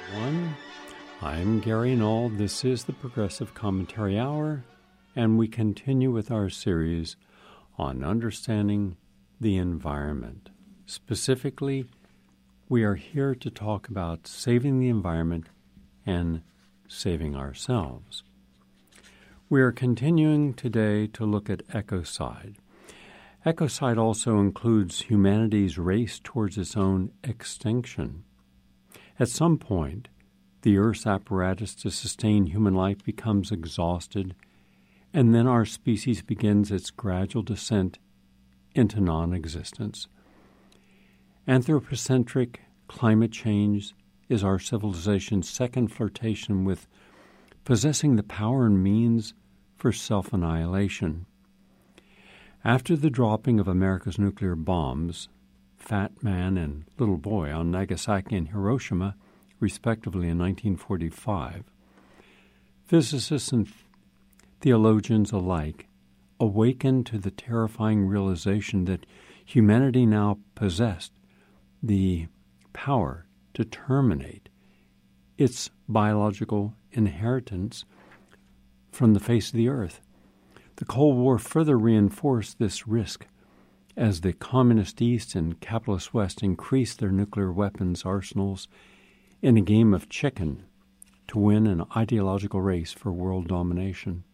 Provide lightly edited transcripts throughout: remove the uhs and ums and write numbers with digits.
Everyone, I'm Gary Null. This is the Progressive Commentary Hour, and we continue with our series on understanding the environment. Specifically, we are here to talk about saving the environment and saving ourselves. We are continuing today to look at ecocide. Ecocide also includes humanity's race towards its own extinction. At some point, the Earth's apparatus to sustain human life becomes exhausted, and then our species begins its gradual descent into non-existence. Anthropocentric climate change is our civilization's second flirtation with possessing the power and means for self-annihilation. After the dropping of America's nuclear bombs, Fat Man and Little Boy on Nagasaki and Hiroshima, respectively in 1945, physicists and theologians alike awakened to the terrifying realization that humanity now possessed the power to terminate its biological inheritance from the face of the earth. The Cold War further reinforced this risk as the Communist East and Capitalist West increased their nuclear weapons arsenals in a game of chicken to win an ideological race for world domination.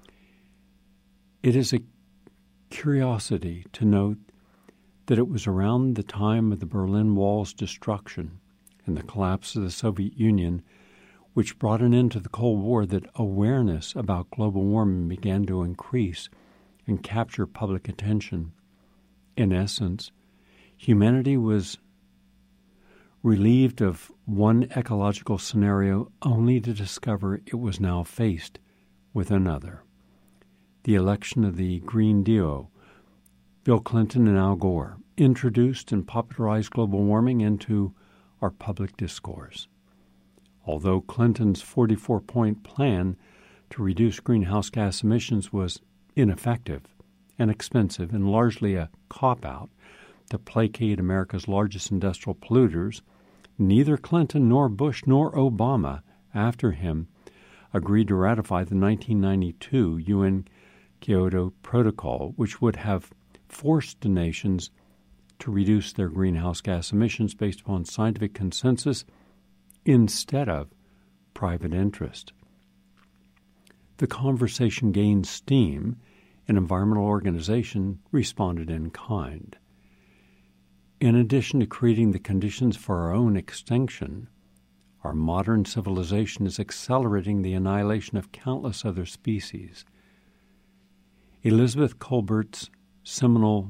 It is a curiosity to note that it was around the time of the Berlin Wall's destruction and the collapse of the Soviet Union, which brought an end to the Cold War, that awareness about global warming began to increase and capture public attention. In essence, humanity was relieved of one ecological scenario only to discover it was now faced with another. The election of the Green Duo, Bill Clinton and Al Gore, introduced and popularized global warming into our public discourse. Although Clinton's 44-point plan to reduce greenhouse gas emissions was ineffective and expensive and largely a cop-out to placate America's largest industrial polluters, neither Clinton nor Bush nor Obama after him agreed to ratify the 1992 UN Kyoto Protocol, which would have forced the nations to reduce their greenhouse gas emissions based upon scientific consensus instead of private interest. The conversation gained steam, and environmental organizations responded in kind. In addition to creating the conditions for our own extinction, our modern civilization is accelerating the annihilation of countless other species. Elizabeth Kolbert's seminal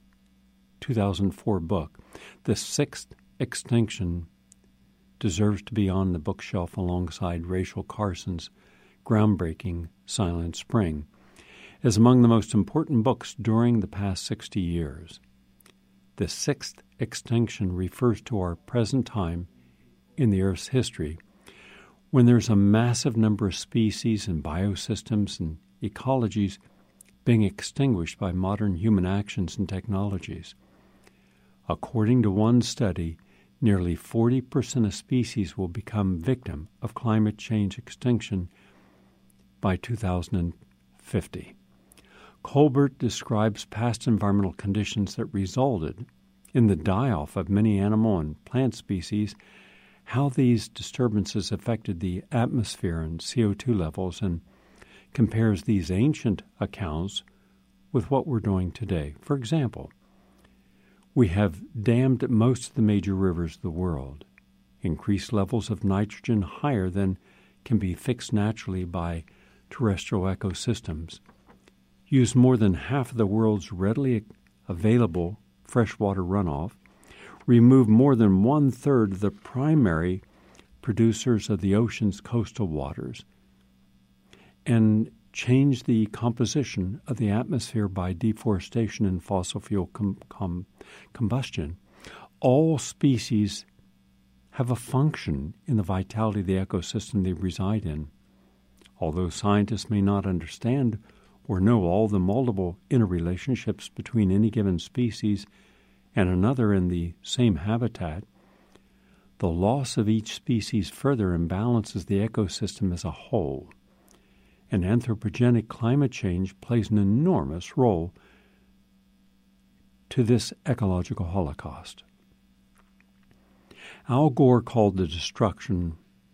2004 book, The Sixth Extinction, deserves to be on the bookshelf alongside Rachel Carson's groundbreaking Silent Spring, as among the most important books during the past 60 years. The sixth extinction refers to our present time in the Earth's history, when there's a massive number of species and biosystems and ecologies being extinguished by modern human actions and technologies. According to one study, nearly 40% of species will become victim of climate change extinction by 2050. Kolbert describes past environmental conditions that resulted in the die-off of many animal and plant species, how these disturbances affected the atmosphere and CO2 levels, and compares these ancient accounts with what we're doing today. For example, we have dammed most of the major rivers of the world, increased levels of nitrogen higher than can be fixed naturally by terrestrial ecosystems, used more than half of the world's readily available freshwater runoff, removed more than one-third of the primary producers of the ocean's coastal waters, and changed the composition of the atmosphere by deforestation and fossil fuel combustion. All species have a function in the vitality of the ecosystem they reside in. Although scientists may not understand or know all the multiple interrelationships between any given species and another in the same habitat, the loss of each species further imbalances the ecosystem as a whole, and anthropogenic climate change plays an enormous role to this ecological holocaust. Al Gore called the destruction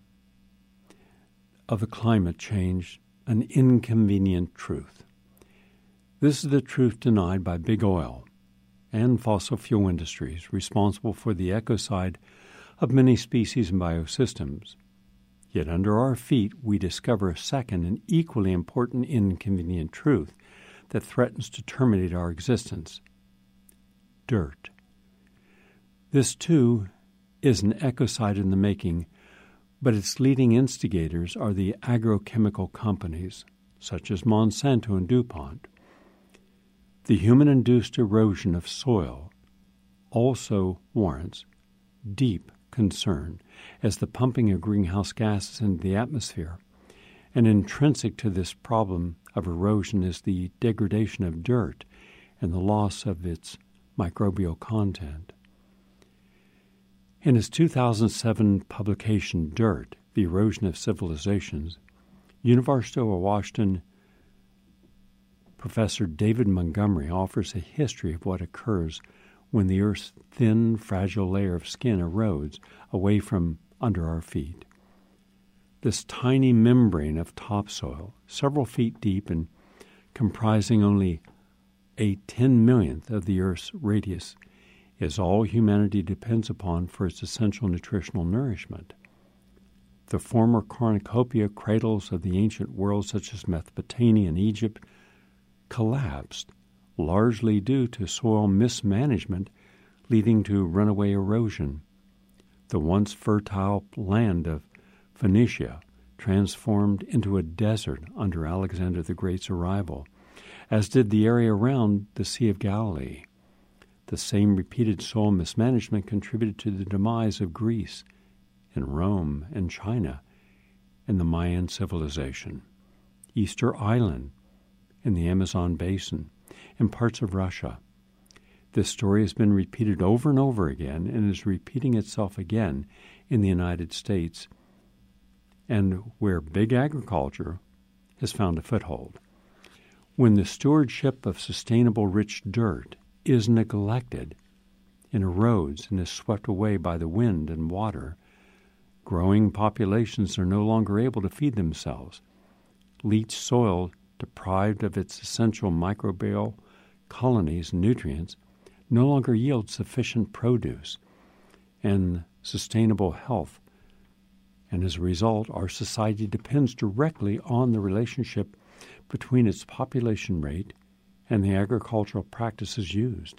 of the climate change an inconvenient truth. This is the truth denied by big oil and fossil fuel industries responsible for the ecocide of many species and biosystems. Yet under our feet we discover a second and equally important inconvenient truth that threatens to terminate our existence: dirt. This, too, is an ecocide in the making, but its leading instigators are the agrochemical companies, such as Monsanto and DuPont. The human-induced erosion of soil also warrants deep concern, as the pumping of greenhouse gases into the atmosphere. And intrinsic to this problem of erosion is the degradation of dirt and the loss of its microbial content. In his 2007 publication, Dirt, The Erosion of Civilizations, University of Washington Professor David Montgomery offers a history of what occurs when the Earth's thin, fragile layer of skin erodes away from under our feet. This tiny membrane of topsoil, several feet deep and comprising only a 10/millionth of the Earth's radius, is all humanity depends upon for its essential nutritional nourishment. The former cornucopia cradles of the ancient world, such as Mesopotamia and Egypt, collapsed, largely due to soil mismanagement leading to runaway erosion. The once fertile land of Phoenicia transformed into a desert under Alexander the Great's arrival, as did the area around the Sea of Galilee. The same repeated soil mismanagement contributed to the demise of Greece and Rome and China and the Mayan civilization, Easter Island in the Amazon basin, and parts of Russia. This story has been repeated over and over again and is repeating itself again in the United States, and where big agriculture has found a foothold. When the stewardship of sustainable rich dirt is neglected and erodes and is swept away by the wind and water, growing populations are no longer able to feed themselves. Leached soil, deprived of its essential microbial colonies and nutrients, no longer yields sufficient produce and sustainable health. And as a result, our society depends directly on the relationship between its population rate and the agricultural practices used.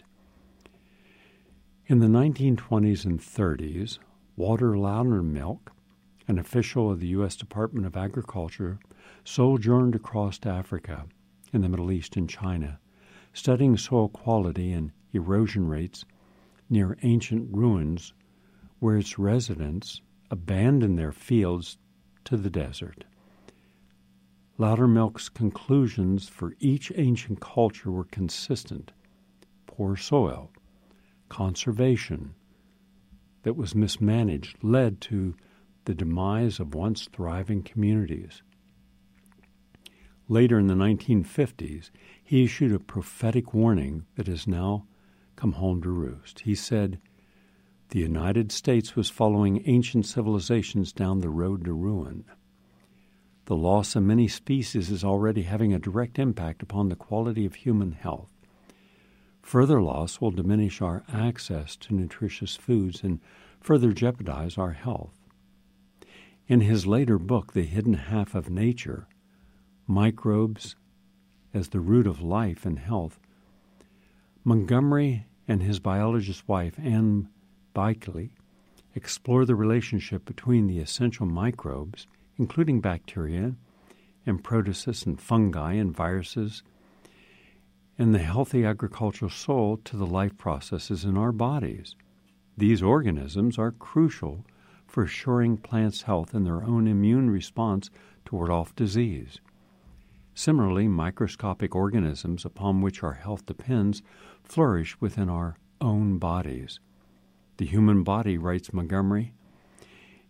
In the 1920s and 30s, Walter Loudermilk, an official of the U.S. Department of Agriculture, sojourned across Africa, in the Middle East and China, studying soil quality and erosion rates near ancient ruins where its residents abandoned their fields to the desert. Loudermilk's conclusions for each ancient culture were consistent: poor soil, conservation that was mismanaged led to the demise of once thriving communities. Later in the 1950s, he issued a prophetic warning that has now come home to roost. He said, "The United States was following ancient civilizations down the road to ruin. The loss of many species is already having a direct impact upon the quality of human health. Further loss will diminish our access to nutritious foods and further jeopardize our health." In his later book, The Hidden Half of Nature, Microbes as the Root of Life and Health, Montgomery and his biologist wife, Anne Bickley, explore the relationship between the essential microbes, including bacteria and protists and fungi and viruses, and the healthy agricultural soil to the life processes in our bodies. These organisms are crucial for assuring plants' health and their own immune response to ward off disease. Similarly, microscopic organisms upon which our health depends flourish within our own bodies. The human body, writes Montgomery,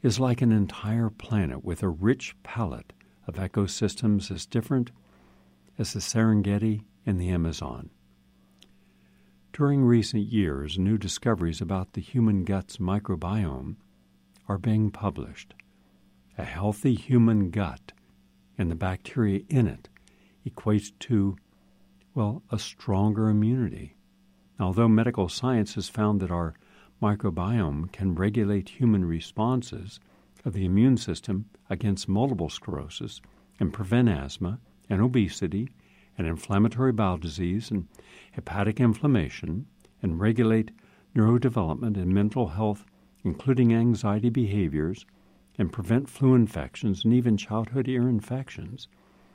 is like an entire planet with a rich palette of ecosystems as different as the Serengeti and the Amazon. During recent years, new discoveries about the human gut's microbiome are being published. A healthy human gut and the bacteria in it equates to, well, a stronger immunity. Although medical science has found that our microbiome can regulate human responses of the immune system against multiple sclerosis and prevent asthma and obesity and inflammatory bowel disease and hepatic inflammation and regulate neurodevelopment and mental health, including anxiety behaviors, and prevent flu infections and even childhood ear infections.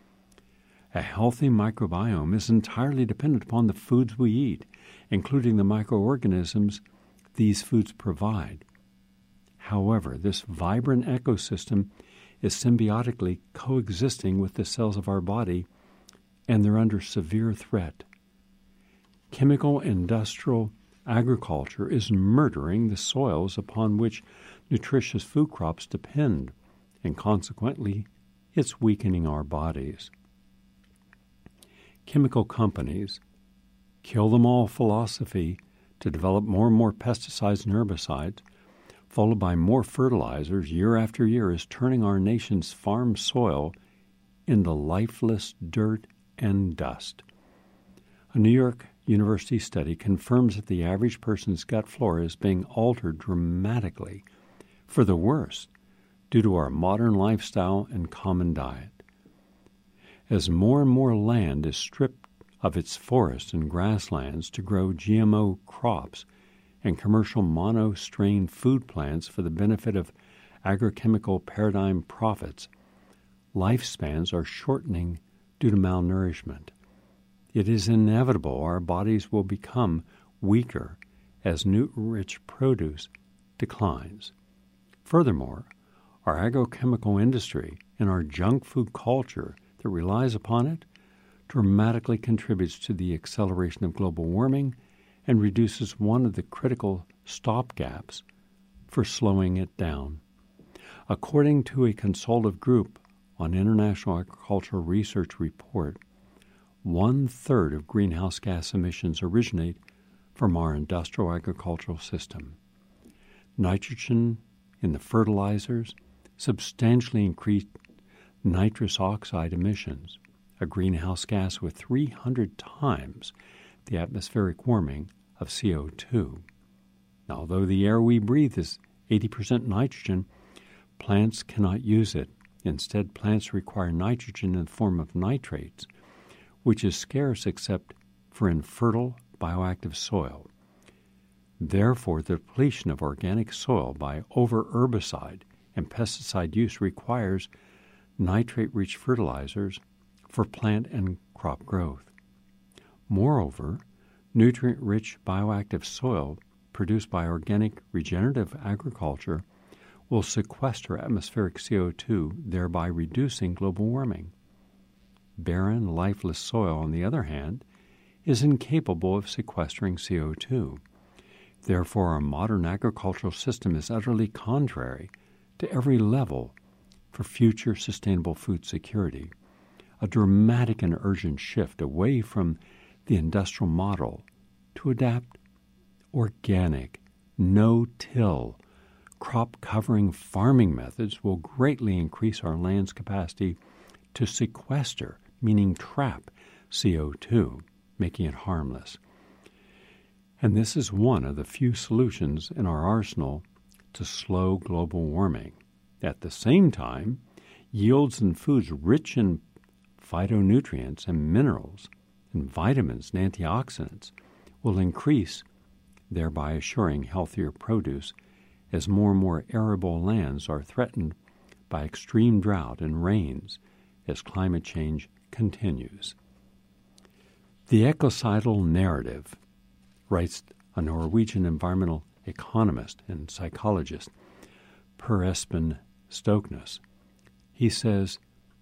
A healthy microbiome is entirely dependent upon the foods we eat, including the microorganisms these foods provide. However, this vibrant ecosystem is symbiotically coexisting with the cells of our body, and they're under severe threat. Chemical industrial agriculture is murdering the soils upon which nutritious food crops depend, and consequently, it's weakening our bodies. Chemical companies' kill-them-all philosophy to develop more and more pesticides and herbicides, followed by more fertilizers year after year, is turning our nation's farm soil into lifeless dirt and dust. A New York University study confirms that the average person's gut flora is being altered dramatically for the worse due to our modern lifestyle and common diet. As more and more land is stripped of its forests and grasslands to grow GMO crops and commercial mono-strain food plants for the benefit of agrochemical paradigm profits, lifespans are shortening due to malnourishment. It is inevitable our bodies will become weaker as nutrient-rich produce declines. Furthermore, our agrochemical industry and our junk food culture that relies upon it dramatically contributes to the acceleration of global warming and reduces one of the critical stopgaps for slowing it down. According to a consultative group on International Agricultural Research report, 1/3 of greenhouse gas emissions originate from our industrial agricultural system. Nitrogen in the fertilizers substantially increased nitrous oxide emissions, a greenhouse gas with 300 times the atmospheric warming of CO2. Now, although the air we breathe is 80% nitrogen, plants cannot use it. Instead, plants require nitrogen in the form of nitrates, which is scarce except for infertile bioactive soil. Therefore, the depletion of organic soil by over-herbicide and pesticide use requires nitrate-rich fertilizers for plant and crop growth. Moreover, nutrient-rich bioactive soil produced by organic regenerative agriculture will sequester atmospheric CO2, thereby reducing global warming. Barren, lifeless soil, on the other hand, is incapable of sequestering CO2. Therefore, our modern agricultural system is utterly contrary to every level for future sustainable food security. A dramatic and urgent shift away from the industrial model to adapt organic, no-till, crop-covering farming methods will greatly increase our land's capacity to sequester, meaning trap, CO2, making it harmless. And this is one of the few solutions in our arsenal to slow global warming. At the same time, yields in foods rich in phytonutrients and minerals and vitamins and antioxidants will increase, thereby assuring healthier produce as more and more arable lands are threatened by extreme drought and rains as climate change continues. The ecocidal narrative, writes a Norwegian environmental economist and psychologist, Per Espen Stoknes. He says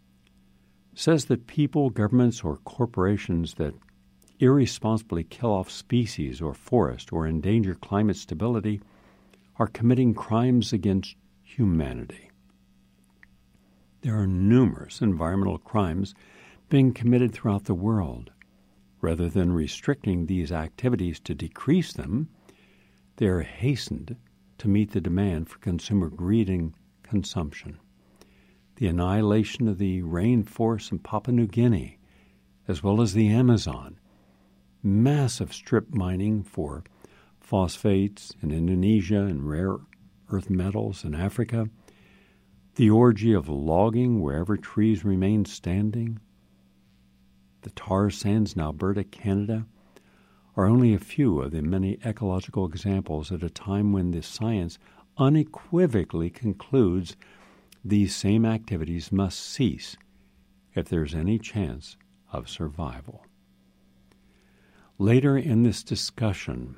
that people, governments, or corporations that irresponsibly kill off species or forest or endanger climate stability are committing crimes against humanity. There are numerous environmental crimes being committed throughout the world. Rather than restricting these activities to decrease them, they are hastened to meet the demand for consumer greed and consumption. The annihilation of the rainforests in Papua New Guinea, as well as the Amazon, massive strip mining for phosphates in Indonesia and rare earth metals in Africa, the orgy of logging wherever trees remain standing, the tar sands in Alberta, Canada, are only a few of the many ecological examples at a time when the science unequivocally concludes these same activities must cease if there's any chance of survival. Later in this discussion,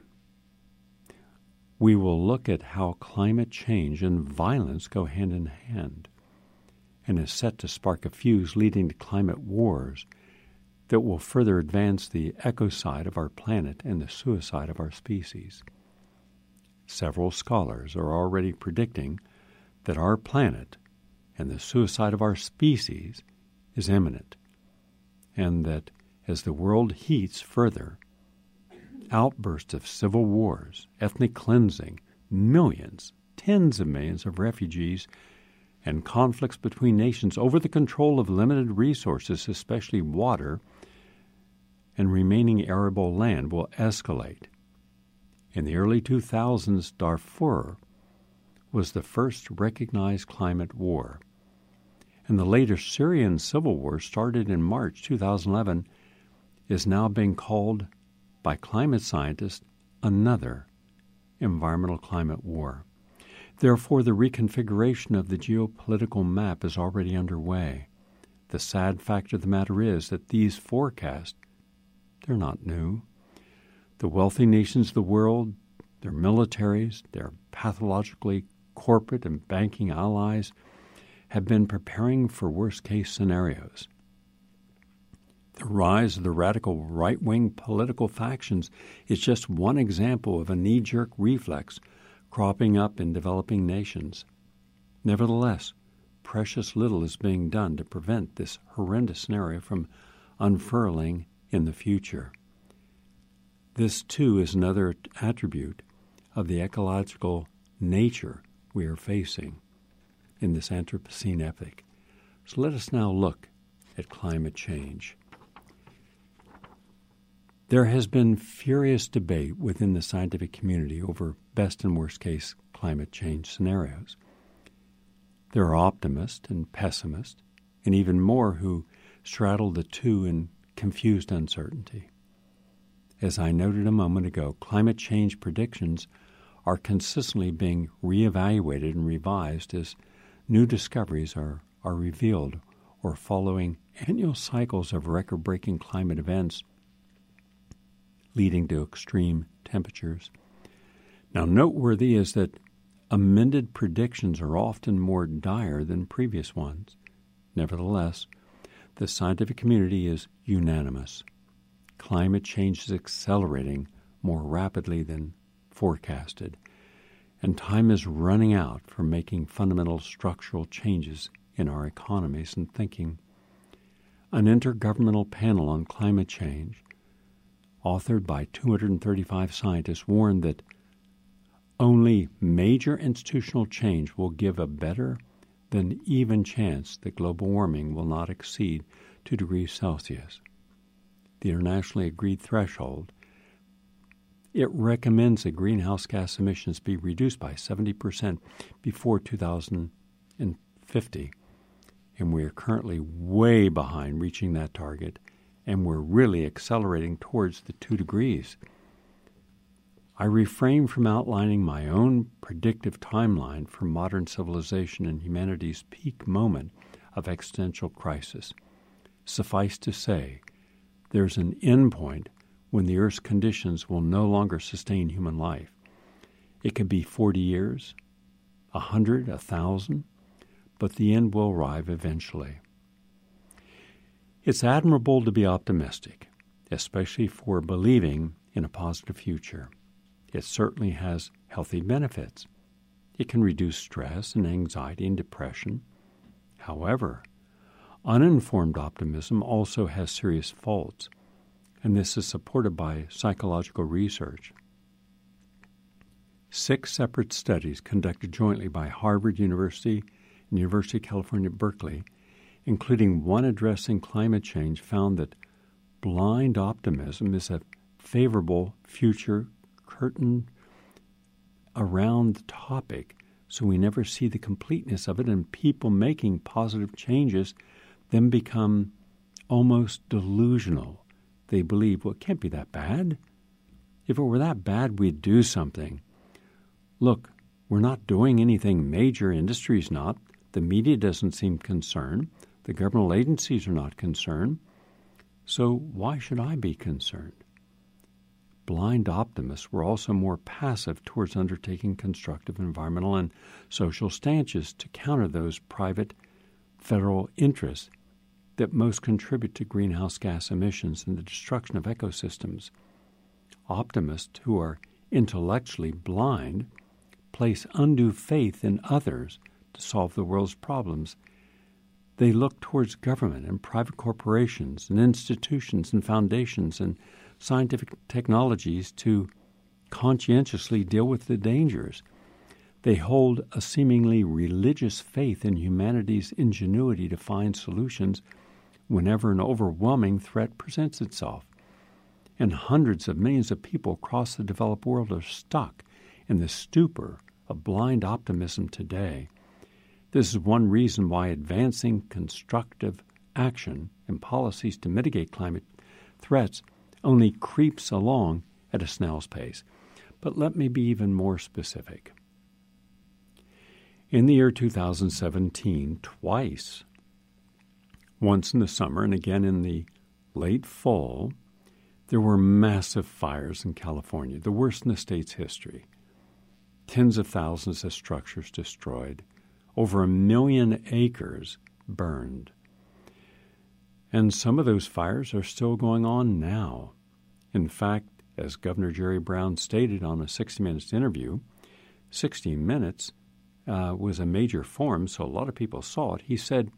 we will look at how climate change and violence go hand in hand and is set to spark a fuse leading to climate wars that will further advance the ecocide of our planet and the suicide of our species. Several scholars are already predicting that our planet and the suicide of our species is imminent, and that as the world heats further, outbursts of civil wars, ethnic cleansing, millions, tens of millions of refugees, and conflicts between nations over the control of limited resources, especially water, and remaining arable land will escalate. In the early 2000s, Darfur was the first recognized climate war, and the later Syrian civil war, started in March 2011, is now being called by climate scientists another environmental climate war. Therefore, the reconfiguration of the geopolitical map is already underway. The sad fact of the matter is that these forecasts, they're not new. The wealthy nations of the world, their militaries, their pathologically corporate and banking allies have been preparing for worst-case scenarios. The rise of the radical right-wing political factions is just one example of a knee-jerk reflex cropping up in developing nations. Nevertheless, precious little is being done to prevent this horrendous scenario from unfurling in the future. This, too, is another attribute of the ecological nature we are facing in this Anthropocene epoch. So let us now look at climate change. There has been furious debate within the scientific community over best and worst case climate change scenarios. There are optimists and pessimists, and even more who straddle the two in confused uncertainty. As I noted a moment ago, climate change predictions are consistently being reevaluated and revised as new discoveries are revealed or following annual cycles of record-breaking climate events leading to extreme temperatures. Now, noteworthy is that amended predictions are often more dire than previous ones. Nevertheless, the scientific community is unanimous. Climate change is accelerating more rapidly than forecasted, and time is running out for making fundamental structural changes in our economies and thinking. An intergovernmental panel on climate change, authored by 235 scientists, warned that only major institutional change will give a better than even chance that global warming will not exceed 2 degrees Celsius, the internationally agreed threshold. It recommends that greenhouse gas emissions be reduced by 70% before 2050, and we are currently way behind reaching that target, and we're really accelerating towards the 2 degrees. I refrain from outlining my own predictive timeline for modern civilization and humanity's peak moment of existential crisis. Suffice to say, there's an end point when the Earth's conditions will no longer sustain human life. It could be 40 years, 100, 1,000, but the end will arrive eventually. It's admirable to be optimistic, especially for believing in a positive future. It certainly has healthy benefits. It can reduce stress and anxiety and depression. However, uninformed optimism also has serious faults, and this is supported by psychological research. 6 separate studies conducted jointly by Harvard University and University of California, Berkeley, including one addressing climate change, found that blind optimism is a favorable future curtain around the topic, so we never see the completeness of it, and people making positive changes then become almost delusional. They believe, well, it can't be that bad. If it were that bad, we'd do something. Look, we're not doing anything major. Industry's not. The media doesn't seem concerned. The governmental agencies are not concerned. So why should I be concerned? Blind optimists were also more passive towards undertaking constructive environmental and social stances to counter those private federal interests that most contribute to greenhouse gas emissions and the destruction of ecosystems. Optimists who are intellectually blind place undue faith in others to solve the world's problems. They look towards government and private corporations and institutions and foundations and scientific technologies to conscientiously deal with the dangers. They hold a seemingly religious faith in humanity's ingenuity to find solutions whenever an overwhelming threat presents itself. And hundreds of millions of people across the developed world are stuck in the stupor of blind optimism today. This is one reason why advancing constructive action and policies to mitigate climate threats only creeps along at a snail's pace. But let me be even more specific. In the year 2017, twice, once in the summer and again in the late fall, there were massive fires in California, the worst in the state's history. Tens of thousands of structures destroyed, over 1 million acres burned. And some of those fires are still going on now. In fact, as Governor Jerry Brown stated on a 60 Minutes interview, 60 Minutes was a major forum, so a lot of people saw it. He said,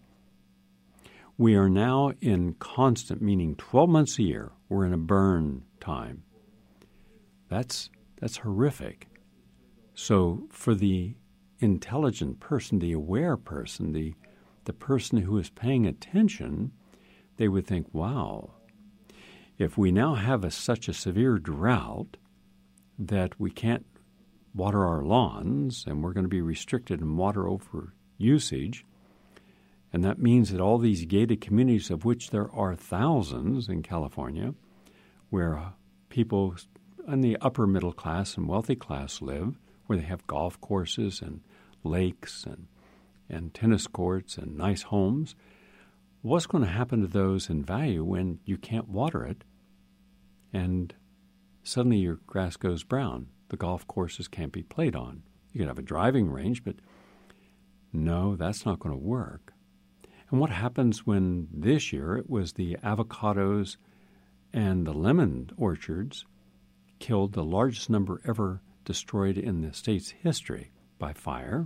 "We are now in constant, meaning 12 months a year, we're in a burn time." That's horrific. So for the intelligent person, the aware person, the person who is paying attention, they would think, wow, if we now have such a severe drought that we can't water our lawns and we're going to be restricted in water over usage, and that means that all these gated communities, of which there are thousands in California, where people in the upper middle class and wealthy class live, where they have golf courses and lakes and tennis courts and nice homes, what's going to happen to those in value when you can't water it and suddenly your grass goes brown? The golf courses can't be played on. You can have a driving range, but no, that's not going to work. And what happens when this year it was the avocados and the lemon orchards killed the largest number ever destroyed in the state's history by fire,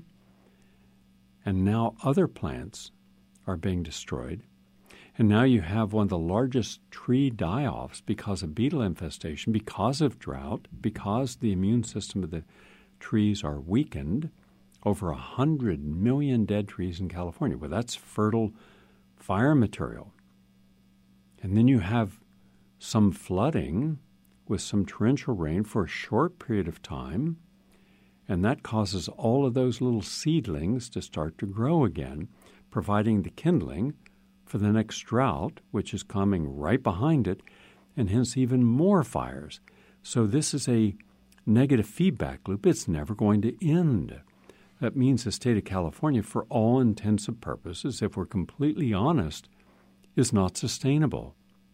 and now other plants are being destroyed, and now you have one of the largest tree die-offs because of beetle infestation, because of drought, because the immune system of the trees are weakened. Over 100 million dead trees in California. Well, that's fertile fire material. And then you have some flooding with some torrential rain for a short period of time, and that causes all of those little seedlings to start to grow again, providing the kindling for the next drought, which is coming right behind it, and hence even more fires. So this is a negative feedback loop. It's never going to end. That means the state of California, for all intents and purposes, if we're completely honest, is not sustainable.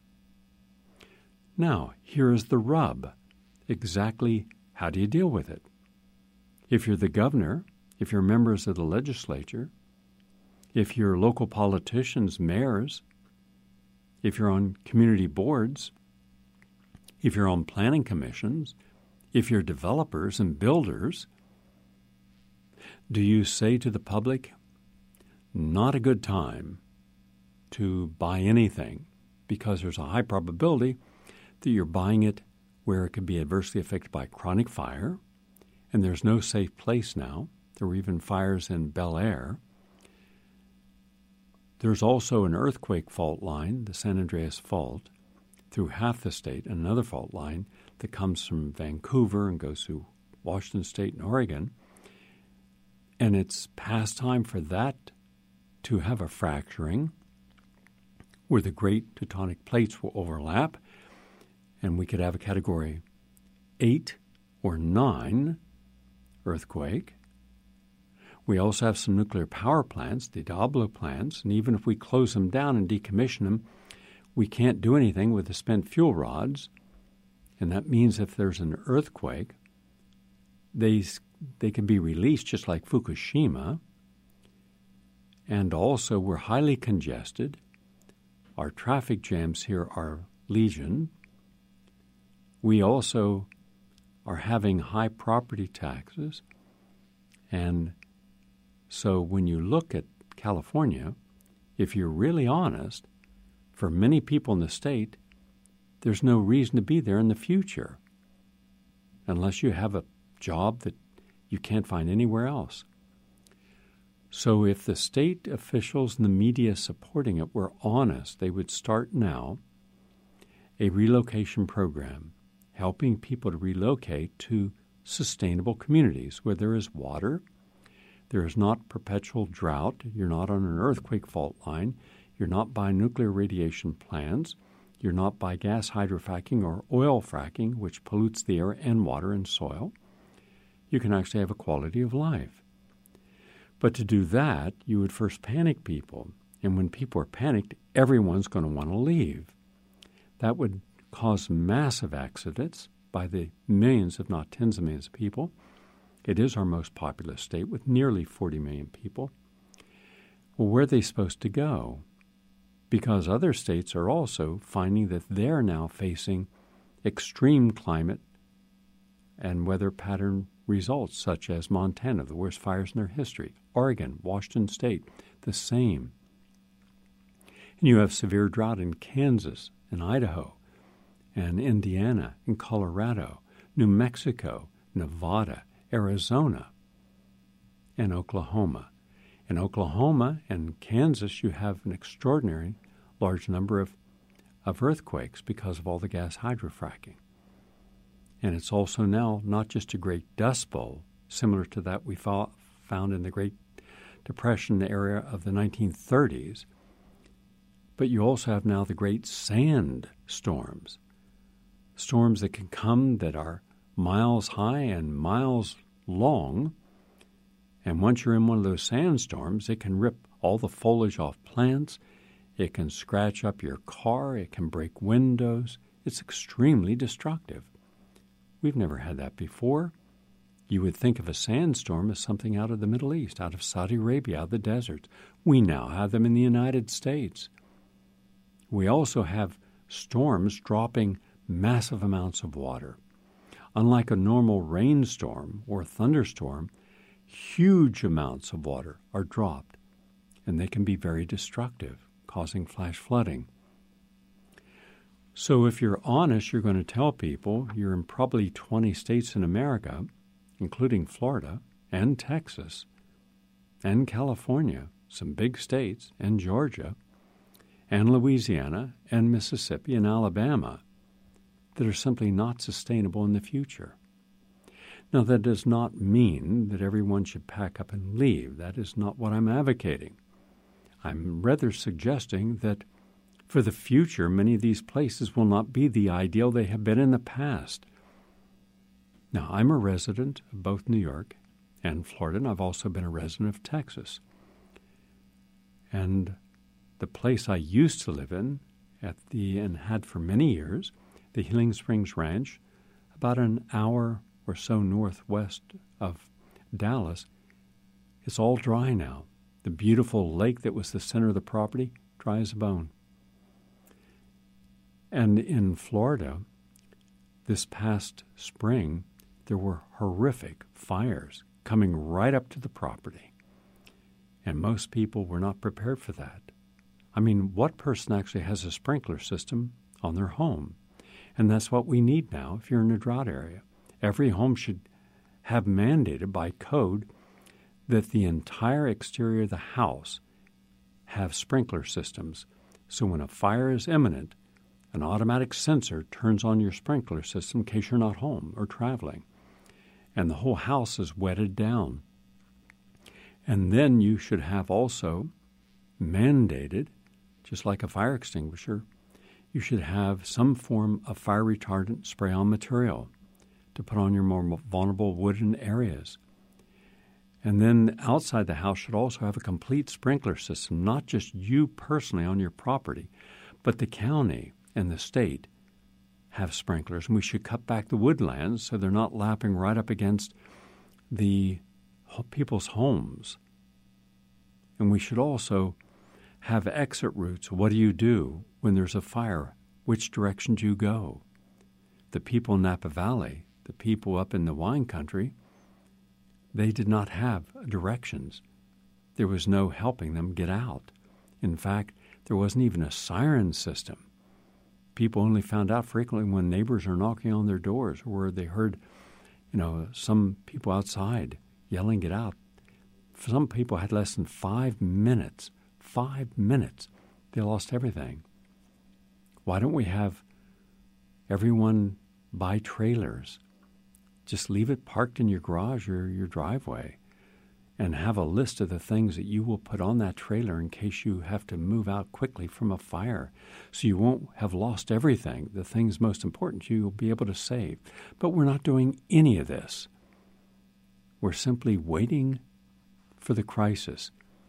Now, here is the rub. Exactly how do you deal with it? If you're the governor, if you're members of the legislature, if you're local politicians, mayors, if you're on community boards, if you're on planning commissions, if you're developers and builders, Do you say to the public, not a good time to buy anything because there's a high probability that you're buying it where it could be adversely affected by chronic fire, and there's no safe place now. There were even fires in Bel Air. There's also an earthquake fault line, the San Andreas Fault, through half the state, and another fault line that comes from Vancouver and goes through Washington State and Oregon. And it's past time for that to have a fracturing where the great tectonic plates will overlap, and we could have a Category 8 or 9 earthquake. We also have some nuclear power plants, the Diablo plants, and even if we close them down and decommission them, we can't do anything with the spent fuel rods. And that means if there's an earthquake, they can be released just like Fukushima. And also we're highly congested. Our traffic jams here are legion. We also are having high property taxes. And so when you look at California, if you're really honest, for many people in the state, there's no reason to be there in the future unless you have a job that you can't find anywhere else. So if the state officials and the media supporting it were honest, they would start now a relocation program, helping people to relocate to sustainable communities where there is water, there is not perpetual drought, you're not on an earthquake fault line, you're not by nuclear radiation plants, you're not by gas hydrofracking or oil fracking, which pollutes the air and water and soil. You can actually have a quality of life. But to do that, you would first panic people. And when people are panicked, everyone's going to want to leave. That would cause massive accidents by the millions, if not tens of millions of people. It is our most populous state with nearly 40 million people. Well, where are they supposed to go? Because other states are also finding that they're now facing extreme climate and weather pattern results, such as Montana, the worst fires in their history, Oregon, Washington State, the same. And you have severe drought in Kansas and Idaho and Indiana and Colorado, New Mexico, Nevada, Arizona, and Oklahoma. In Oklahoma and Kansas, you have an extraordinary large number of earthquakes because of all the gas hydrofracking. And it's also now not just a great dust bowl, similar to that we found in the Great Depression era of the 1930s, but you also have now the great sand storms, storms that can come that are miles high and miles long. And once you're in one of those sandstorms, it can rip all the foliage off plants. It can scratch up your car. It can break windows. It's extremely destructive. We've never had that before. You would think of a sandstorm as something out of the Middle East, out of Saudi Arabia, out of the deserts. We now have them in the United States. We also have storms dropping massive amounts of water. Unlike a normal rainstorm or thunderstorm, huge amounts of water are dropped, and they can be very destructive, causing flash flooding. So if you're honest, you're going to tell people you're in probably 20 states in America, including Florida and Texas and California, some big states, and Georgia, and Louisiana and Mississippi and Alabama, that are simply not sustainable in the future. Now, that does not mean that everyone should pack up and leave. That is not what I'm advocating. I'm rather suggesting that for the future, many of these places will not be the ideal they have been in the past. Now, I'm a resident of both New York and Florida, and I've also been a resident of Texas. And the place I used to live in and had for many years, the Healing Springs Ranch, about an hour or so northwest of Dallas, it's all dry now. The beautiful lake that was the center of the property, dry as a bone. And in Florida, this past spring, there were horrific fires, coming right up to the property. And most people were not prepared for that. I mean, what person actually has a sprinkler system on their home? And that's what we need now if you're in a drought area. Every home should have mandated by code that the entire exterior of the house have sprinkler systems. So when a fire is imminent, an automatic sensor turns on your sprinkler system in case you're not home or traveling. And the whole house is wetted down. And then you should have also mandated, just like a fire extinguisher, you should have some form of fire retardant spray-on material to put on your more vulnerable wooden areas. And then outside the house should also have a complete sprinkler system, not just you personally on your property, but the county and the state have sprinklers. And we should cut back the woodlands so they're not lapping right up against the people's homes. And we should also have exit routes. What do you do when there's a fire? Which direction do you go? The people in Napa Valley, the people up in the wine country, they did not have directions. There was no helping them get out. In fact, there wasn't even a siren system. People only found out frequently when neighbors are knocking on their doors or they heard, some people outside yelling, "Get out." Some people had less than 5 minutes. 5 minutes. They lost everything. Why don't we have everyone buy trailers? Just leave it parked in your garage or your driveway and have a list of the things that you will put on that trailer in case you have to move out quickly from a fire. So you won't have lost everything. The things most important to you will be able to save. But we're not doing any of this. We're simply waiting for the crisis.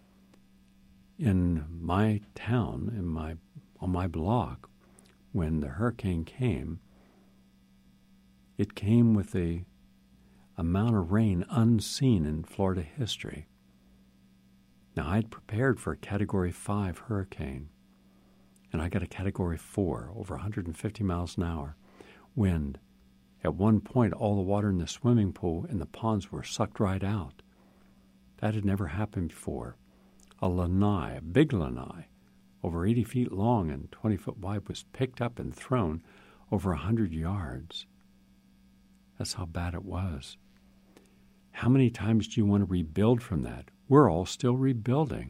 In my town, on my block, when the hurricane came, it came with a amount of rain unseen in Florida history. Now, I'd prepared for a Category 5 hurricane, and I got a Category 4, over 150 miles an hour, wind. At one point, all the water in the swimming pool and the ponds were sucked right out. That had never happened before. A lanai, a big lanai, over 80 feet long and 20 foot wide, was picked up and thrown over 100 yards. That's how bad it was. How many times do you want to rebuild from that? We're all still rebuilding.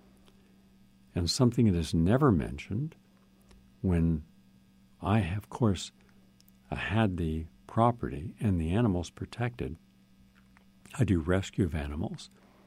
And something that is never mentioned, when I, of course, had the property and the animals protected, I do rescue of animals.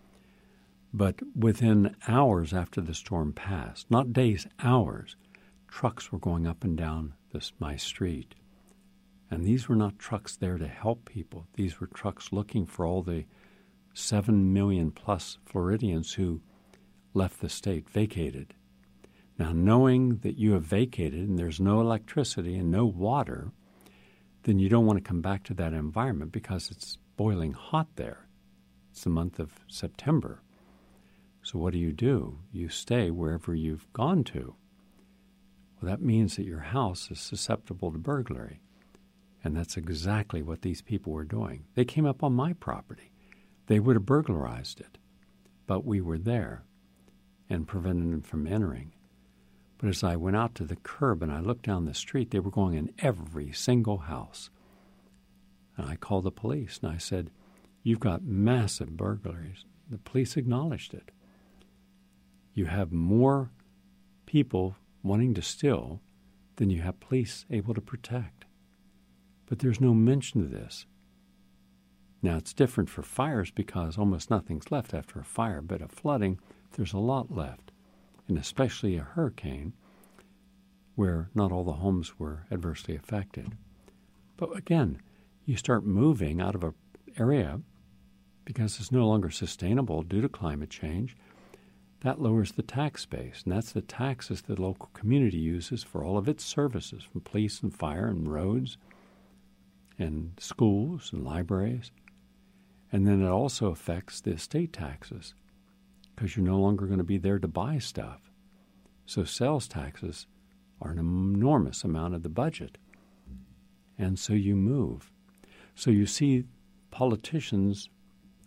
But within hours after the storm passed, not days, hours, trucks were going up and down my street. And these were not trucks there to help people. These were trucks looking for all the 7 million plus Floridians who left the state, vacated. Now, knowing that you have vacated and there's no electricity and no water, then you don't want to come back to that environment because it's boiling hot there. It's the month of September. So what do? You stay wherever you've gone to. Well, that means that your house is susceptible to burglary. And that's exactly what these people were doing. They came up on my property. They would have burglarized it. But we were there and prevented them from entering. But as I went out to the curb and I looked down the street, they were going in every single house. And I called the police and I said, "You've got massive burglaries." The police acknowledged it. You have more people wanting to steal than you have police able to protect. But there's no mention of this. Now, it's different for fires because almost nothing's left after a fire, but a flooding, there's a lot left, and especially a hurricane where not all the homes were adversely affected. But again, you start moving out of an area because it's no longer sustainable due to climate change. That lowers the tax base, and that's the taxes the local community uses for all of its services, from police and fire and roads and schools and libraries. And then it also affects the estate taxes because you're no longer going to be there to buy stuff. So sales taxes are an enormous amount of the budget. And so you move. So you see politicians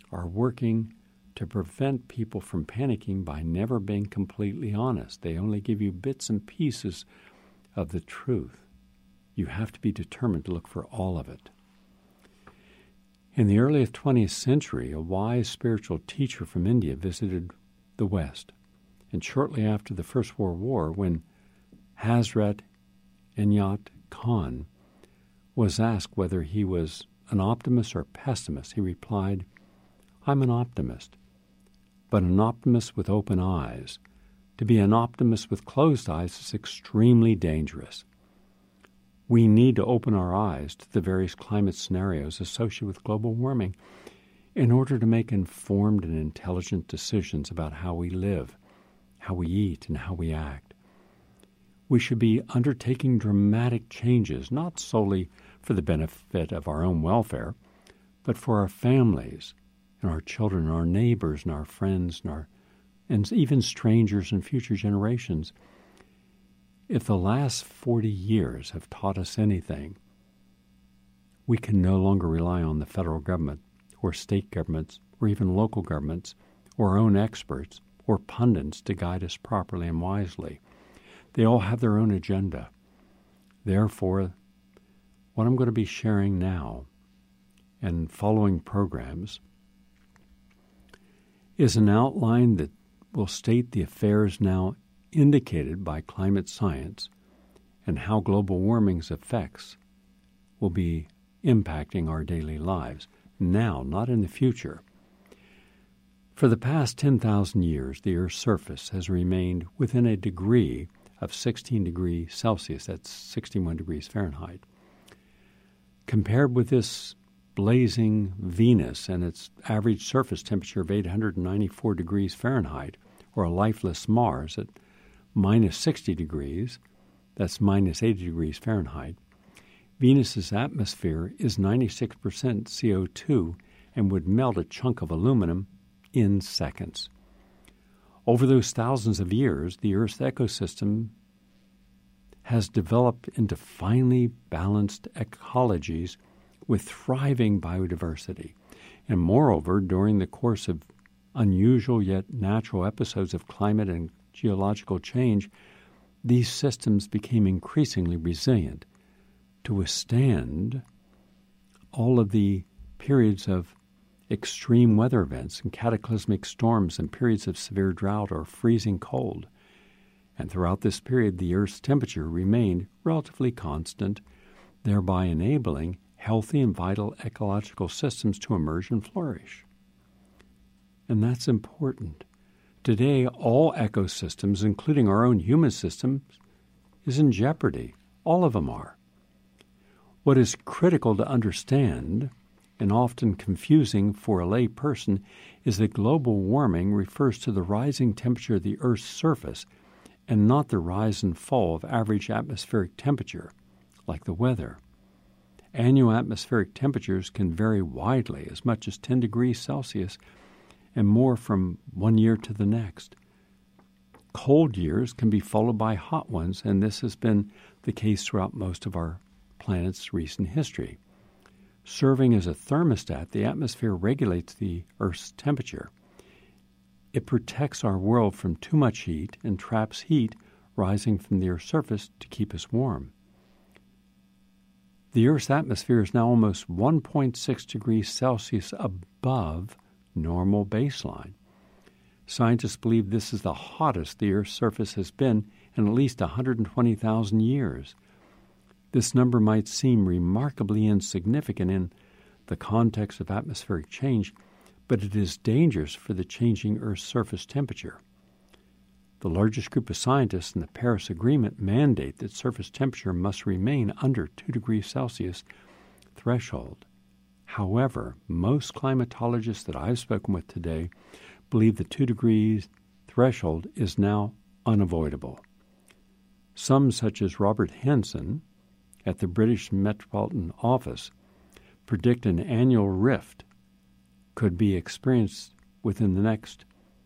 are working to prevent people from panicking by never being completely honest. They only give you bits and pieces of the truth. You have to be determined to look for all of it. In the early 20th century, a wise spiritual teacher from India visited the West. And shortly after the First World War, when Hazrat Inayat Khan was asked whether he was an optimist or pessimist, he replied, "I'm an optimist, but an optimist with open eyes. To be an optimist with closed eyes is extremely dangerous. We need to open our eyes to the various climate scenarios associated with global warming in order to make informed and intelligent decisions about how we live, how we eat, and how we act. We should be undertaking dramatic changes, not solely for the benefit of our own welfare, but for our families and our children and our neighbors and our friends and even strangers and future generations. If the last 40 years have taught us anything, we can no longer rely on the federal government or state governments or even local governments or our own experts or pundits to guide us properly and wisely. They all have their own agenda. Therefore, what I'm going to be sharing now and following programs is an outline that will state the affairs now indicated by climate science and how global warming's effects will be impacting our daily lives now, not in the future. For the past 10,000 years, the Earth's surface has remained within a degree of 16 degrees Celsius, that's 61 degrees Fahrenheit. Compared with this blazing Venus and its average surface temperature of 894 degrees Fahrenheit, or a lifeless Mars at minus 60 degrees, that's minus 80 degrees Fahrenheit, Venus's atmosphere is 96% CO2 and would melt a chunk of aluminum in seconds. Over those thousands of years, the Earth's ecosystem has developed into finely balanced ecologies with thriving biodiversity. And moreover, during the course of unusual yet natural episodes of climate and geological change, these systems became increasingly resilient to withstand all of the periods of extreme weather events and cataclysmic storms and periods of severe drought or freezing cold. And throughout this period, the Earth's temperature remained relatively constant, thereby enabling healthy and vital ecological systems to emerge and flourish. And that's important. Today, all ecosystems, including our own human system, is in jeopardy. All of them are. What is critical to understand, and often confusing for a lay person, is that global warming refers to the rising temperature of the Earth's surface and not the rise and fall of average atmospheric temperature, like the weather. Annual atmospheric temperatures can vary widely, as much as 10 degrees Celsius, and more from one year to the next. Cold years can be followed by hot ones, and this has been the case throughout most of our planet's recent history. Serving as a thermostat, the atmosphere regulates the Earth's temperature. It protects our world from too much heat and traps heat rising from the Earth's surface to keep us warm. The Earth's atmosphere is now almost 1.6 degrees Celsius above normal baseline. Scientists believe this is the hottest the Earth's surface has been in at least 120,000 years. This number might seem remarkably insignificant in the context of atmospheric change, but it is dangerous for the changing Earth's surface temperature. The largest group of scientists in the Paris Agreement mandate that surface temperature must remain under 2 degrees Celsius threshold. However, most climatologists that I've spoken with today believe the 2 degrees threshold is now unavoidable. Some, such as Robert Henson at the British Metropolitan Office, predict an annual rift could be experienced within the next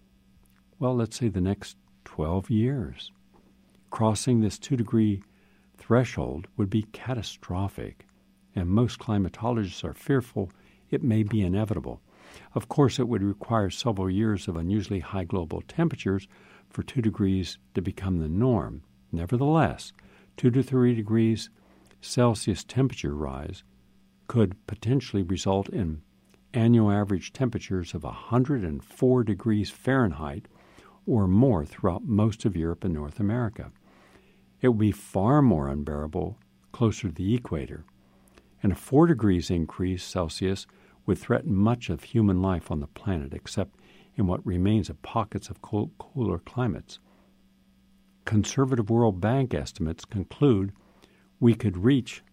12 years. Crossing this 2-degree threshold would be catastrophic, and most climatologists are fearful it may be inevitable. Of course, it would require several years of unusually high global temperatures for 2 degrees to become the norm. Nevertheless, 2 to 3 degrees Celsius temperature rise could potentially result in annual average temperatures of 104 degrees Fahrenheit or more throughout most of Europe and North America. It would be far more unbearable closer to the equator, and a 4 degrees increase Celsius would threaten much of human life on the planet, except in what remains of pockets of cooler climates. Conservative World Bank estimates conclude we could reach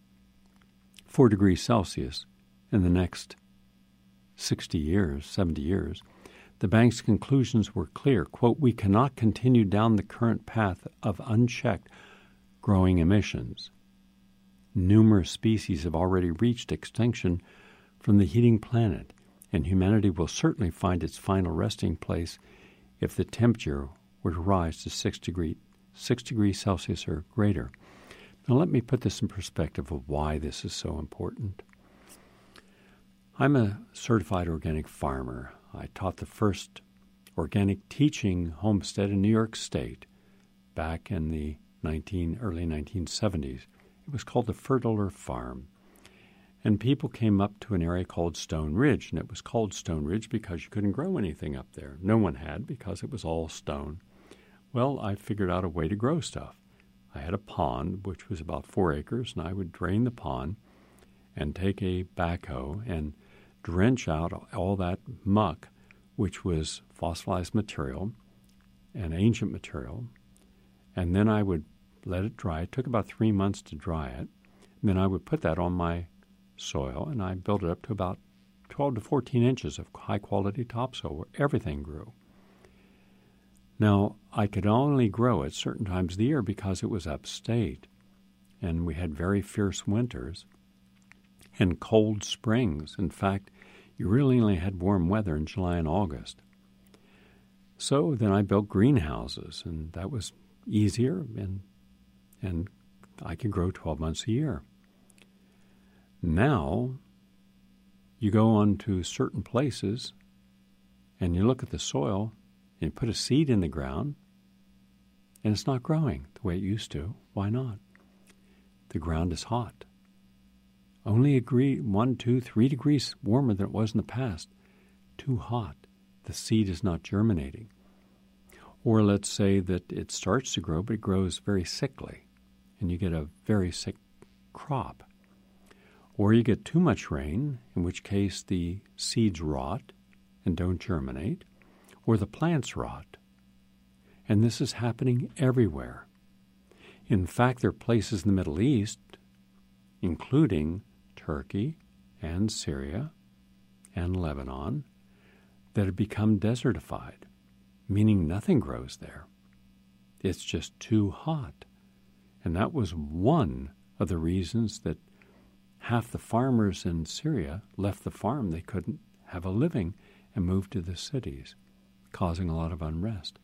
4 degrees Celsius in the next 60 years, 70 years. The bank's conclusions were clear. Quote, we cannot continue down the current path of unchecked growing emissions. Numerous species have already reached extinction from the heating planet, and humanity will certainly find its final resting place if the temperature were to rise to 6 degrees Celsius or greater. Now let me put this in perspective of why this is so important. I'm a certified organic farmer. I taught the first organic teaching homestead in New York State back in the early 1970s. It was called the Fertile Earth Farm. And people came up to an area called Stone Ridge, and it was called Stone Ridge because you couldn't grow anything up there. No one had because it was all stone. Well, I figured out a way to grow stuff. I had a pond, which was about 4 acres, and I would drain the pond and take a backhoe and drench out all that muck, which was fossilized material and ancient material, and then I would let it dry. It took about 3 months to dry it. And then I would put that on my soil, and I built it up to about 12 to 14 inches of high-quality topsoil where everything grew. Now, I could only grow at certain times of the year because it was upstate, and we had very fierce winters and cold springs. In fact, you really only had warm weather in July and August. So then I built greenhouses, and that was easier, and I could grow 12 months a year. Now, you go on to certain places, and you look at the soil, and you put a seed in the ground, and it's not growing the way it used to. Why not? The ground is hot. Only 1, 2, 3 degrees warmer than it was in the past. Too hot. The seed is not germinating. Or let's say that it starts to grow, but it grows very sickly, and you get a very sick crop. Or you get too much rain, in which case the seeds rot and don't germinate, or the plants rot. And this is happening everywhere. In fact, there are places in the Middle East, including Turkey and Syria and Lebanon, that have become desertified, meaning nothing grows there. It's just too hot. And that was one of the reasons that half the farmers in Syria left the farm. They couldn't have a living and moved to the cities, causing a lot of unrest.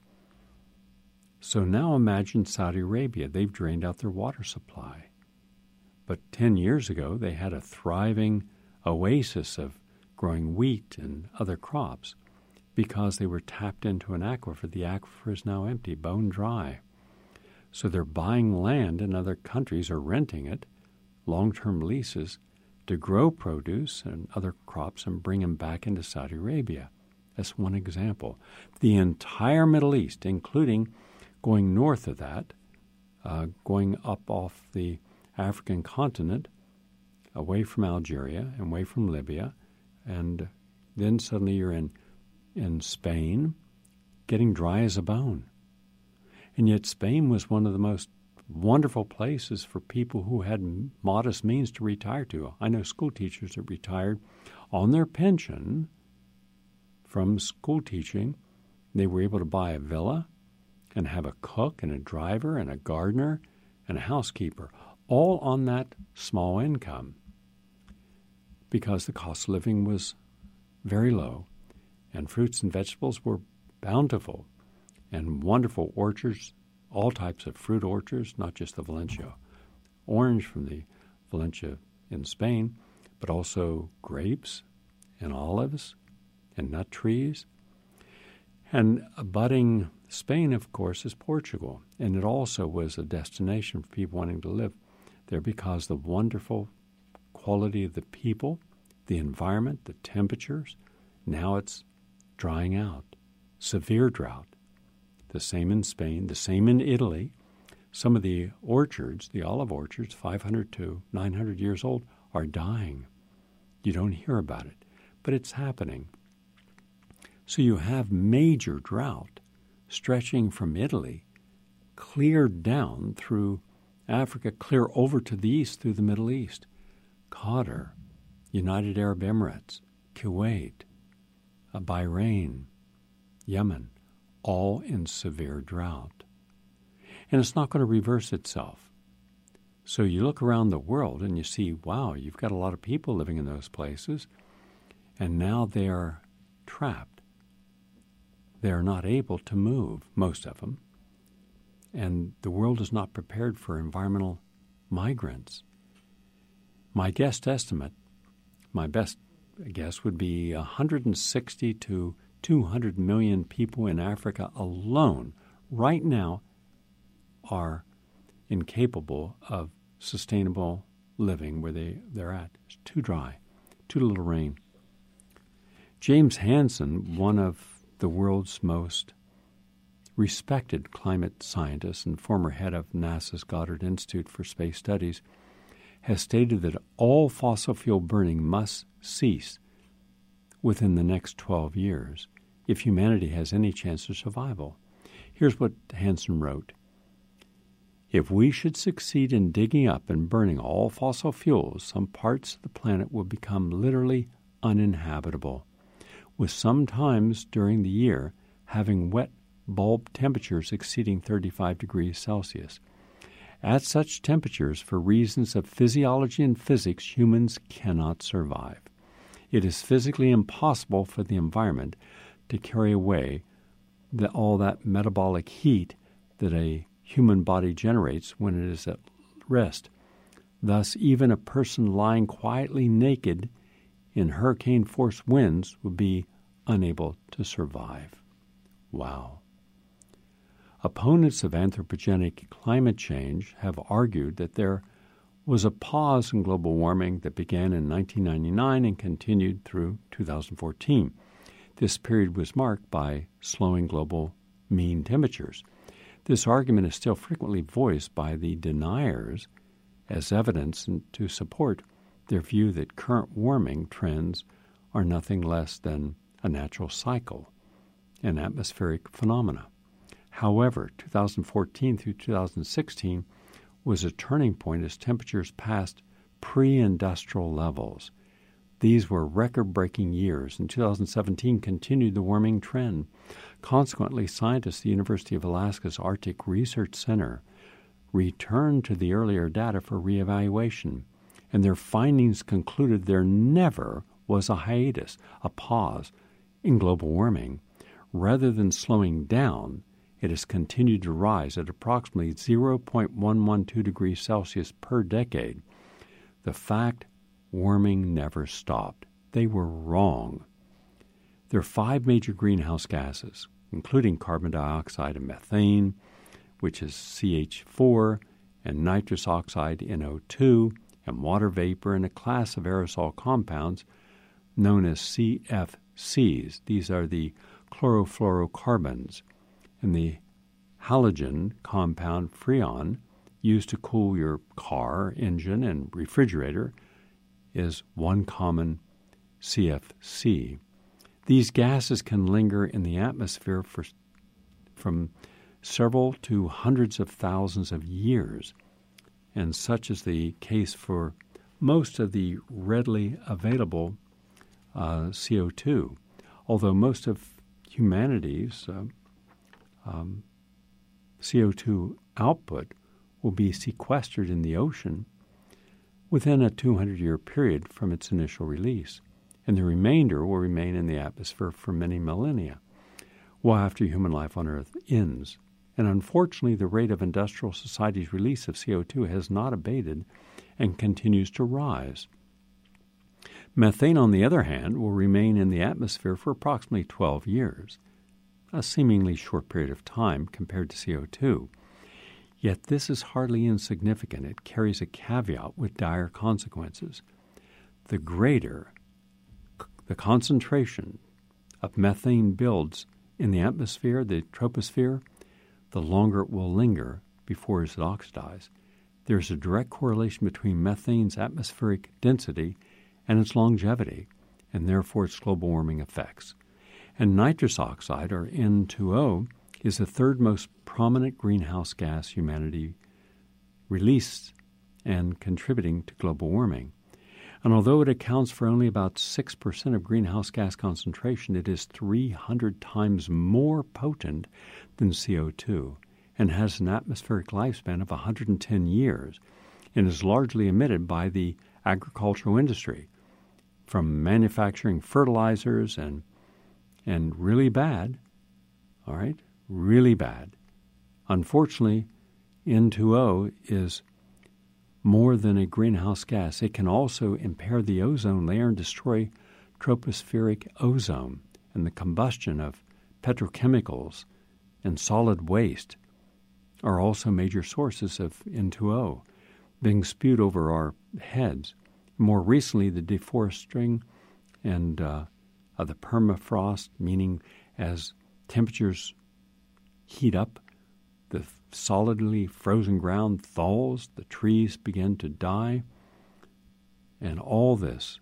So now imagine Saudi Arabia. They've drained out their water supply. But 10 years ago, they had a thriving oasis of growing wheat and other crops because they were tapped into an aquifer. The aquifer is now empty, bone dry. So they're buying land in other countries or renting it, long-term leases, to grow produce and other crops and bring them back into Saudi Arabia. That's one example. The entire Middle East, including going north of that, going up off the African continent, away from Algeria and away from Libya, and then suddenly you're in Spain, getting dry as a bone. And yet Spain was one of the most wonderful places for people who had modest means to retire to. I know school teachers that retired on their pension from school teaching. They were able to buy a villa and have a cook and a driver and a gardener and a housekeeper, all on that small income because the cost of living was very low and fruits and vegetables were bountiful and wonderful orchards, all types of fruit orchards, not just the Valencia orange from the Valencia in Spain, but also grapes and olives and nut trees. And abutting Spain, of course, is Portugal. And it also was a destination for people wanting to live there because the wonderful quality of the people, the environment, the temperatures. Now it's drying out. Severe drought. The same in Spain, the same in Italy. Some of the orchards, the olive orchards, 500 to 900 years old, are dying. You don't hear about it, but it's happening. So you have major drought stretching from Italy, clear down through Africa, clear over to the east through the Middle East. Qatar, United Arab Emirates, Kuwait, Bahrain, Yemen, all in severe drought. And it's not going to reverse itself. So you look around the world and you see, wow, you've got a lot of people living in those places, and now they are trapped. They are not able to move, most of them. And the world is not prepared for environmental migrants. My best guess would be 160 to 200 million people in Africa alone right now are incapable of sustainable living where they're at. It's too dry, too little rain. James Hansen, one of the world's most respected climate scientists and former head of NASA's Goddard Institute for Space Studies, has stated that all fossil fuel burning must cease within the next 12 years if humanity has any chance of survival. Here's what Hansen wrote. If we should succeed in digging up and burning all fossil fuels, some parts of the planet will become literally uninhabitable, with some times during the year having wet bulb temperatures exceeding 35 degrees Celsius. At such temperatures, for reasons of physiology and physics, humans cannot survive. It is physically impossible for the environment to carry away all that metabolic heat that a human body generates when it is at rest. Thus, even a person lying quietly naked in hurricane-force winds would be unable to survive. Wow. Opponents of anthropogenic climate change have argued that there was a pause in global warming that began in 1999 and continued through 2014. This period was marked by slowing global mean temperatures. This argument is still frequently voiced by the deniers as evidence to support their view that current warming trends are nothing less than a natural cycle and atmospheric phenomena. However, 2014 through 2016 was a turning point as temperatures passed pre-industrial levels. These were record-breaking years, and 2017 continued the warming trend. Consequently, scientists at the University of Alaska's Arctic Research Center returned to the earlier data for reevaluation, and their findings concluded there never was a hiatus, a pause, in global warming. Rather than slowing down, it has continued to rise at approximately 0.112 degrees Celsius per decade. The fact warming never stopped. They were wrong. There are 5 major greenhouse gases, including carbon dioxide and methane, which is CH4, and nitrous oxide, NO2, and water vapor, and a class of aerosol compounds known as CFCs. These are the chlorofluorocarbons, and the halogen compound Freon, used to cool your car, engine, and refrigerator, is one common CFC. These gases can linger in the atmosphere from several to hundreds of thousands of years, and such is the case for most of the readily available CO2, although most of humanity's CO2 output will be sequestered in the ocean within a 200-year period from its initial release, and the remainder will remain in the atmosphere for many millennia, well after human life on Earth ends. And unfortunately, the rate of industrial society's release of CO2 has not abated and continues to rise. Methane, on the other hand, will remain in the atmosphere for approximately 12 years, a seemingly short period of time compared to CO2. Yet this is hardly insignificant. It carries a caveat with dire consequences. The greater the concentration of methane builds in the atmosphere, the troposphere, the longer it will linger before it oxidizes. There's a direct correlation between methane's atmospheric density and its longevity, and therefore its global warming effects. And nitrous oxide, or N2O, is the third most prominent greenhouse gas humanity released and contributing to global warming. And although it accounts for only about 6% of greenhouse gas concentration, it is 300 times more potent than CO2 and has an atmospheric lifespan of 110 years and is largely emitted by the agricultural industry, from manufacturing fertilizers and really bad, all right, really bad. Unfortunately, N2O is more than a greenhouse gas. It can also impair the ozone layer and destroy tropospheric ozone, and the combustion of petrochemicals and solid waste are also major sources of N2O being spewed over our heads. More recently, the deforesting and of the permafrost, meaning as temperatures heat up, the solidly frozen ground thaws, the trees begin to die, and all this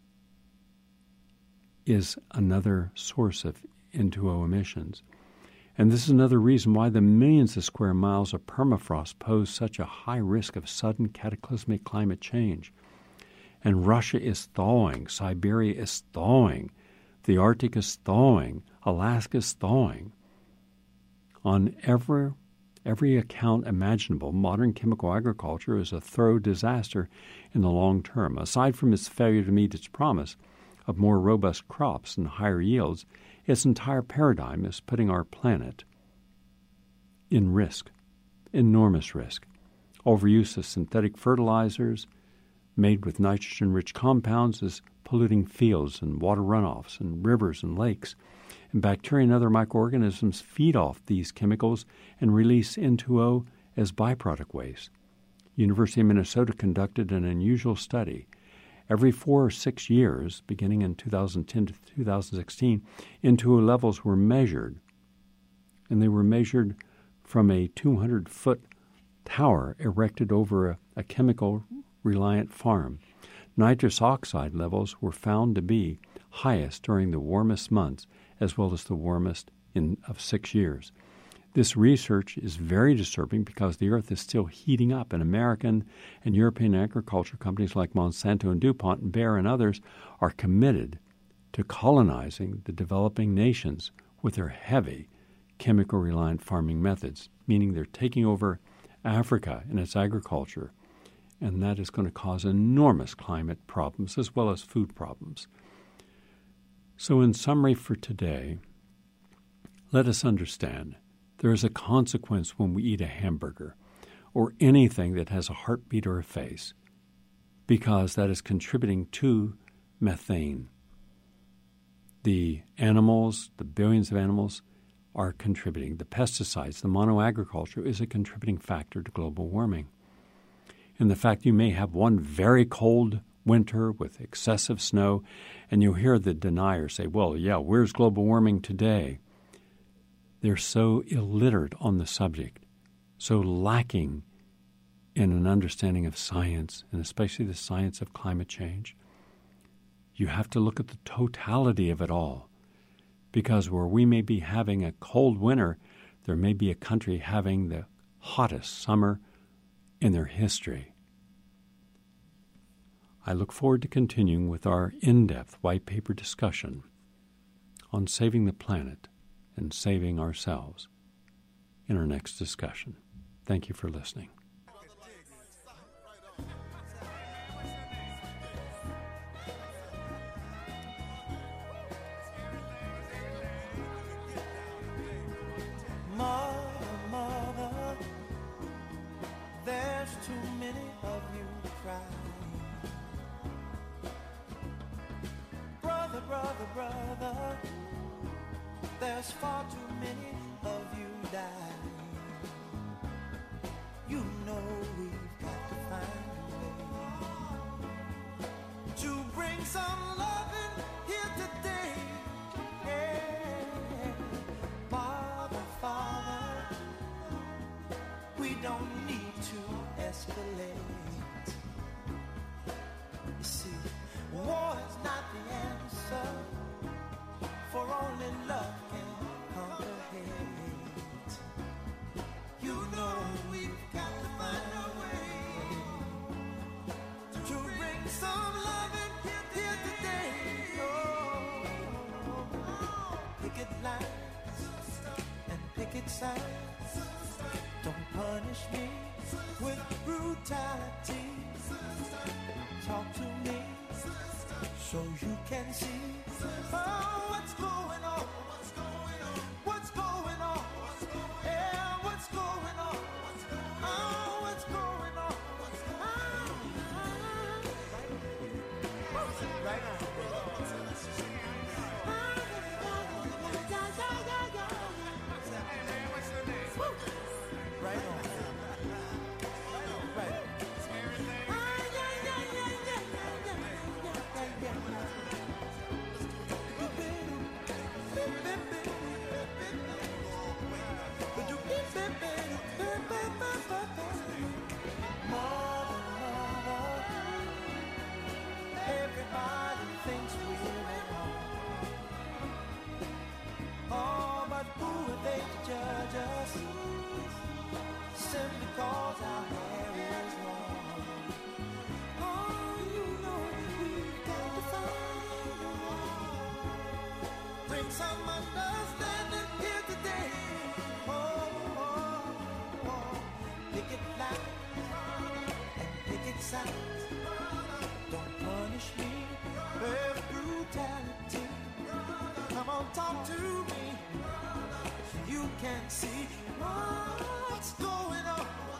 is another source of N2O emissions. And this is another reason why the millions of square miles of permafrost pose such a high risk of sudden cataclysmic climate change. And Russia is thawing, Siberia is thawing, the Arctic is thawing, Alaska is thawing. On every account imaginable, modern chemical agriculture is a thorough disaster in the long term. Aside from its failure to meet its promise of more robust crops and higher yields, its entire paradigm is putting our planet in risk, enormous risk. Overuse of synthetic fertilizers made with nitrogen-rich compounds is polluting fields and water runoffs and rivers and lakes. And bacteria and other microorganisms feed off these chemicals and release N2O as byproduct waste. University of Minnesota conducted an unusual study. Every 4 or 6 years, beginning in 2010 to 2016, N2O levels were measured. And they were measured from a 200-foot tower erected over a chemical-reliant farm. Nitrous oxide levels were found to be highest during the warmest months, as well as the warmest of 6 years. This research is very disturbing because the Earth is still heating up, and American and European agriculture companies like Monsanto and DuPont and Bayer and others are committed to colonizing the developing nations with their heavy chemical-reliant farming methods, meaning they're taking over Africa in its agriculture, and that is going to cause enormous climate problems as well as food problems. So in summary for today, let us understand there is a consequence when we eat a hamburger or anything that has a heartbeat or a face, because that is contributing to methane. The animals, the billions of animals, are contributing. The pesticides, the monoagriculture is a contributing factor to global warming. And the fact you may have one very cold winter with excessive snow, and you'll hear the deniers say, well, yeah, where's global warming today? They're so illiterate on the subject, so lacking in an understanding of science, and especially the science of climate change. You have to look at the totality of it all, because where we may be having a cold winter, there may be a country having the hottest summer in their history. I look forward to continuing with our in-depth white paper discussion on saving the planet and saving ourselves in our next discussion. Thank you for listening. Mother, there's too many of you crying. There's far too many of you dying. You know we've got to find a way to bring some loving here today. Yeah. Father, we don't need to escalate. You see, war is not the answer, for only love can conquer hate. You know we've got to find a way to bring some loving here today. Oh, picket lines and picket signs. Don't punish me with brutality. Talk to me so you can see. Oh, what's going on? What's going on? What's going on? Yeah, what's going on? Oh, what's going on? Right on. Right on. Right. Everybody thinks we're at home. Oh, but who are they to judge us? Simply cause our hair is long. Oh, you know we've got to find a way. Bring some understanding here today. Oh, picket lines and picket signs. Don't punish me with brutality. Come on, talk to me so you can see what's going on.